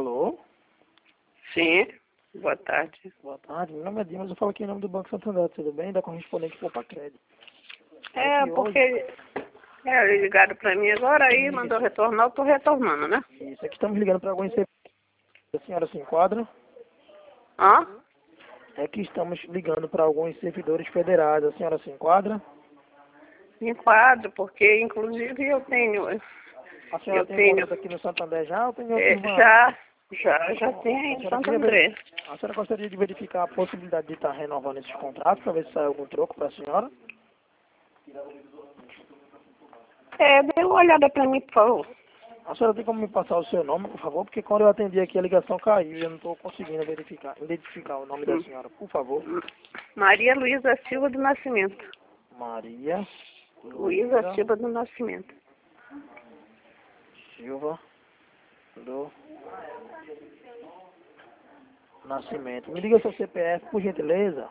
Alô? Sim, boa tarde. Boa tarde, meu nome é Dimas, eu falo aqui em nome do Banco Santander, tudo bem? Da correspondente Poupa Crédito. É, porque ligaram pra mim agora, aí mandou retornar, eu tô retornando, né? Isso, aqui estamos ligando para alguns servidores. A senhora se enquadra? Hã? É que estamos ligando para alguns servidores federais, a senhora se enquadra? Me enquadro, porque inclusive eu tenho... A senhora tem conta aqui no Santander já ou tem outro banco? Já tem em Santo André. A senhora gostaria de verificar a possibilidade de estar renovando esses contratos para ver se sai algum troco para a senhora? Dê uma olhada pra mim, por favor. A senhora tem como me passar o seu nome, por favor? Porque quando eu atendi aqui a ligação caiu e eu não estou conseguindo identificar o nome da senhora, por favor. Maria Luísa Silva do Nascimento. Maria Luísa Silva do Nascimento. Silva do Nascimento. Me diga seu CPF, por gentileza.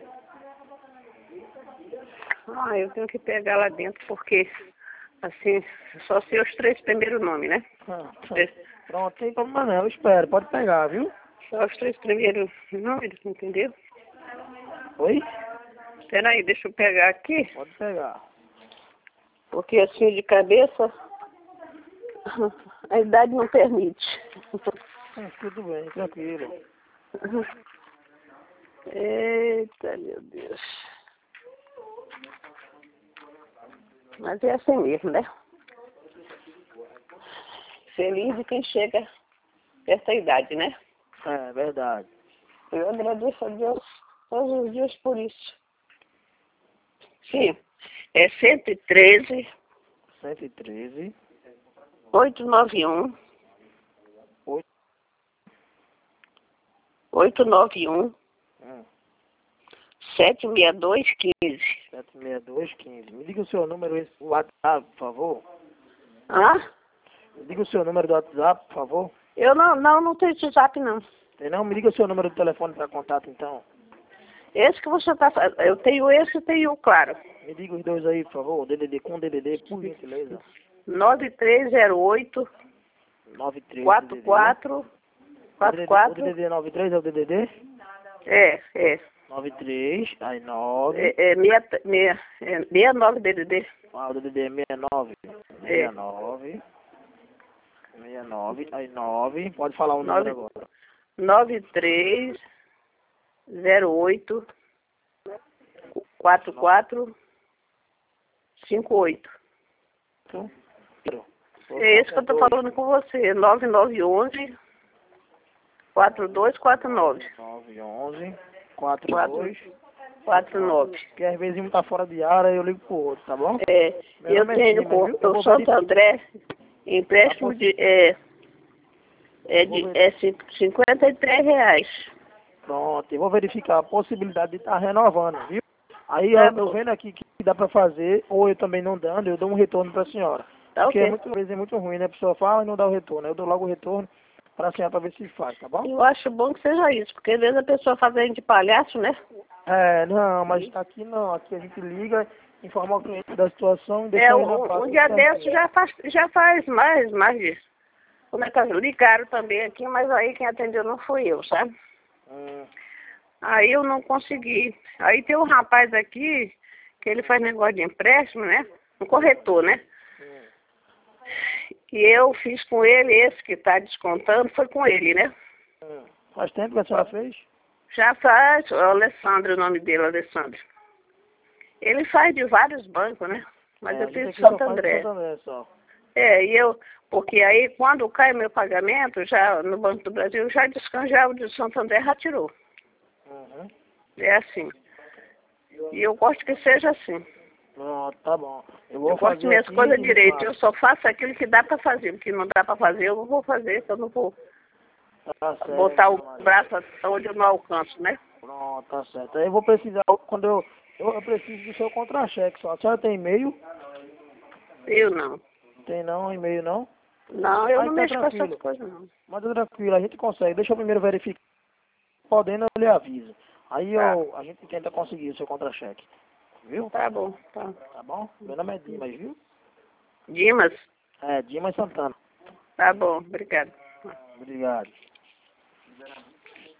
Eu tenho que pegar lá dentro, porque, assim, só sei os 3 primeiros nomes, né? Pronto, tem problema não, eu espero, pode pegar, viu? Só os 3 primeiros nomes, entendeu? Oi? Espera aí, deixa eu pegar aqui, Pode pegar. porque assim de cabeça a idade não permite. Tudo bem, tranquilo. Eita, meu Deus. Mas é assim mesmo, né? Feliz de quem chega essa idade, né? É, verdade. Eu agradeço a Deus todos os dias por isso. Sim, é 113 113 891 8 891 76215. 76215. Me diga o seu número, o WhatsApp, por favor. Hã? Me diga o seu número do WhatsApp, por favor. Eu não tenho WhatsApp, não. Tem não? Me diga o seu número do telefone para contato, então. Esse que você está fazendo. Eu tenho esse e tenho o claro. Me diga os dois aí, por favor. DDD com DDD, por gentileza. 9308 93 44 O DDD 93 é o DDD? É. 93, aí 9. 69 DDD. O DDD é 69. 69. 69, aí 9. Pode falar o número agora. 9308 44 58. É esse que eu estou falando com você. 9911 4249. 911 4249. Porque às vezes um tá fora de área e eu ligo pro outro, tá bom? Eu tenho o Santo André, empréstimo de R$53. Pronto, eu vou verificar a possibilidade de estar renovando, viu? Aí Tá eu vendo aqui que dá pra fazer, ou eu também não dando, eu dou um retorno pra senhora. Tá, porque ok. às vezes é muito ruim, né? A pessoa fala e não dá o retorno. Eu dou logo o retorno pra senhora pra ver se faz, tá bom? Eu acho bom que seja isso, porque às vezes a pessoa fazendo de palhaço, né? Não, mas tá aqui não. Aqui a gente liga, informa o cliente da situação e deixa ele na paz. Um dia desse já faz mais disso. Como é que ligaram também aqui, mas aí quem atendeu não fui eu, sabe? Aí eu não consegui. Aí tem um rapaz aqui, que ele faz negócio de empréstimo, né? Um corretor, né? E eu fiz com ele, esse que está descontando, foi com ele, né? Faz tempo que a senhora fez? Já faz, o Alessandro, o nome dele, Alessandro. Ele faz de vários bancos, né? Mas eu fiz de Santo André. Porque aí quando cai meu pagamento, já no Banco do Brasil, já descanjava de Santo André, já tirou. É assim. E eu gosto que seja assim. Tá bom. Eu gosto minhas coisas direito. Eu só faço aquilo que dá para fazer. O que não dá para fazer, eu não vou fazer, eu não vou botar o braço onde eu não alcanço, né? Pronto, tá certo. Aí eu vou precisar, quando eu preciso do seu contra-cheque só. A senhora tem e-mail? Eu não. Tem não, e-mail não? Não, eu não mexo com essas coisas não. Mas é tranquilo, a gente consegue. Deixa eu primeiro verificar. Podendo, eu lhe aviso. Aí a gente tenta conseguir o seu contra-cheque. Viu? Tá bom, tá. Tá bom? Meu nome é Dimas, viu? Dimas? Dimas Santana. Tá bom, obrigado. Obrigado.